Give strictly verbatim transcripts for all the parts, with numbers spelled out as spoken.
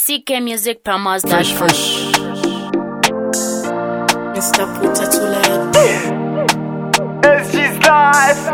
C K Music Promos. Fresh, fresh. Mister Puta Tula. S G's life.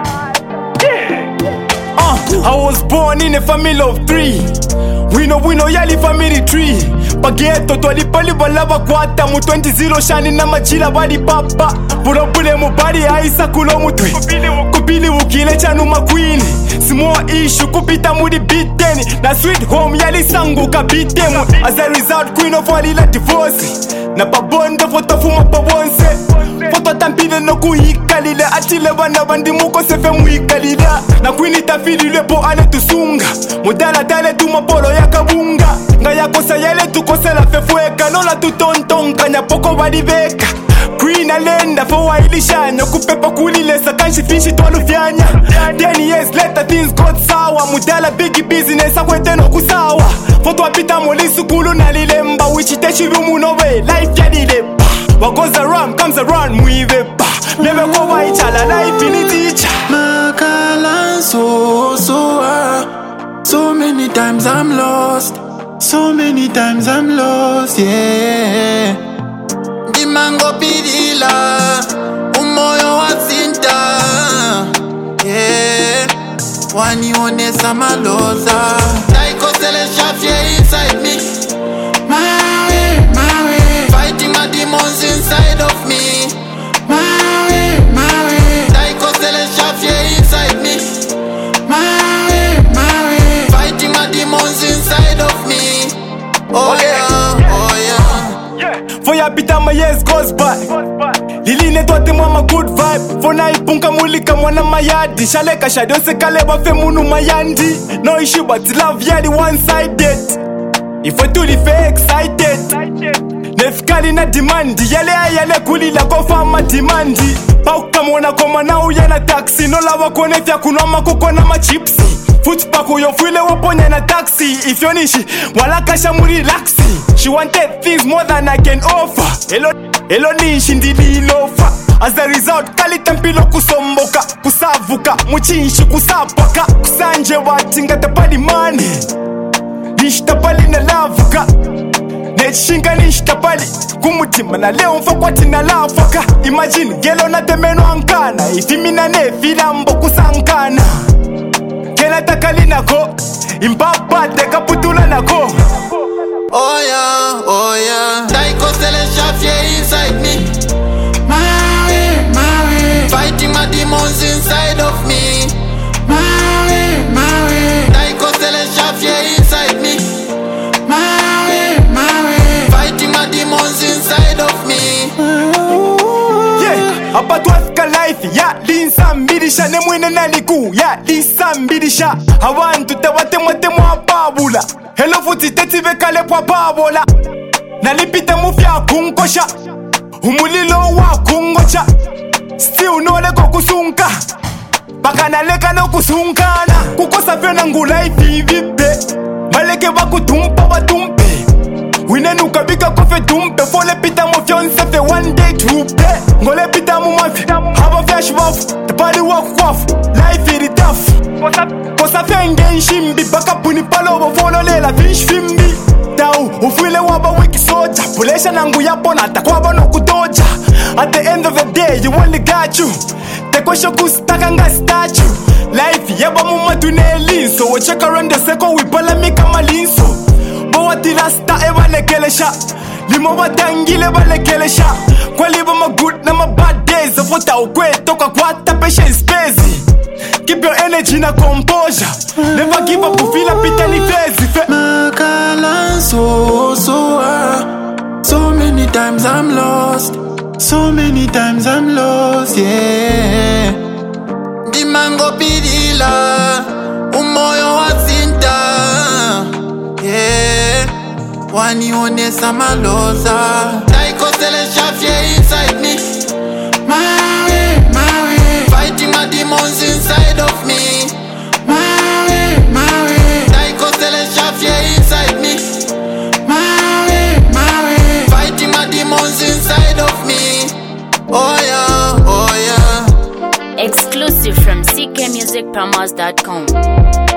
Uh, I was born in a family of three. We know we know yali family tree. Pageto twali pali balaba kwata mu twenty zero shani na machila bali papa. Burabule mu bari aisa kulo mutwe. Kubili wukile chanu makwini. Small issue kupita mudi biteni. Na sweet home yali sangu kabitemu. As a result queen of all ila divorce. Na pabondo foto fuma pabonse. Foto tampile no kuhikalile. Achile bana bandi muko sefe muhikalile. Na queen itafili lepo ale tusunga. Mudala dale tumapolo ya kabunga. Nga ya kosa yale tukose la fefueka. Lola tutontonka nyapoko waliveka. Queen alenda for ilishanya. Kupepa kulilesa kanshi fishi twalufyanya. Ten years later things got sour. Mudala big business akwete no kusawa. Foto apita molisu kulu na lilemba. Wichiteshi rumu no way. Life ya dilepa. What goes around comes around muivepa. Never go waichala life initicha. Makala so so uh. So many times I'm lost. So many times I'm lost, yeah. Dimango pidila, umoyo wa sinta, yeah. Wanione samaloza, taiko sele shafye inside me. My way, my way, fighting my demons inside of me. My way, my way, taiko sele shafye inside me. My way, my way, fighting my demons inside of me. Oh yeah, oh yeah. For ya pita my years goes by. Lili netwate mama good vibe. For na ipunka mulika mwana mayadi. Shaleka shadose kale wafe munu mayandi. No issue but love ya the one sided. If I do the fake excited. Nefikali na dimandi. Yale ayale kulila kofa ma dimandi. Pauka mwana koma na uya na taxi. No lawa kone fya kunoma kuko na machipsi. Footpack uyo fwile waponya na taxi. If you nishi, wala kasha mu relaxi. She wanted things more than I can offer. Hello, hello nishi ndili ilofa. As a result, kali tempilo kusomboka. Kusavuka, muchinshi kusapaka. Kusanje watinga tapali mani. Nishtapali na lavuka. Nechinga nishtapali. Kumutima na leo mfakwati na lafaka. Imagine, gelo na temeno ankana. Ifimina ne filambo kusankana. Kena takali nako, imbaba teka putula nako. Oh yeah, oh yeah. Taiko sele shafye inside me. My way, my way, fighting my demons inside of me. My way, my way, taiko sele shafye inside me. My way, my way, fighting my demons inside of me. Yeah, hapa tuafika life ya linsa mbidisha ne mwene naliku ya linsa mbidisha. Hawantu tewate mwate mwa babula. Hello futi teti vekale kwa babola. Nalipite mufya kunkosha. Umulilo wa kungocha. Still no leko kusunka. Baka naleka no kusunkana. Kukosa vyona ngula ifivipe. Maleke waku tumpa wa tumpe. Winenu kabika kofe tumpe. Fole pita mufyonse fe one day tupe. Ngole pita mu mafi. Haba flash wafu. Tapali waku wafu. Life iri tough. Kosa fenge nshimbi. Baka puni palo wafolo lela fish fimbi. Tau ufwile waba wiki soja. Pulesha nangu yapo na takwaba no kudoja. At the end of the day you only got you. Teko shoku staka nga statue. Life yaba mumatu nelinso. Wacheka around the seko wipala mika malinso. Bawati lasta eba lekelesha. Limo watangile ba lekelesha. Kwa liba ma good na ma bad days. Zafota ukwe toka kwa tapesha space. Keep your energy na composure. Never give up ufila pita ni fezi fe. Makala so so uh. So many times I'm lost. So many times I'm lost, yeah. Dimango pidila, umoyo wa sinta, yeah. Wanione samaloza, taiko sele shafye inside me. My way, my way, fighting my demons inside of me. My way, my way, taiko sele shafye inside me. My way, my way, fighting my demons inside of me. Oh yeah, oh yeah. Exclusive from C K Music Promos dot com.